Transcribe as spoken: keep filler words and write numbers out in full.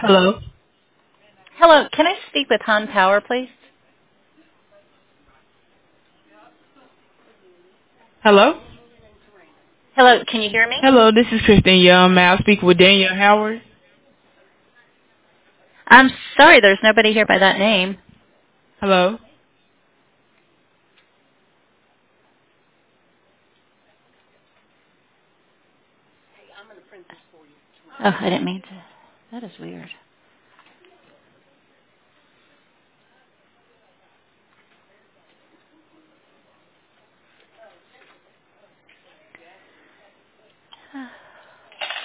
Hello. Hello, can I speak with Han Power, please? Hello. Hello, can you hear me? Hello, this is Kristen Young. May I speak with Daniel Howard? I'm sorry, there's nobody here by that name. Hello. Oh, I didn't mean to. That is weird.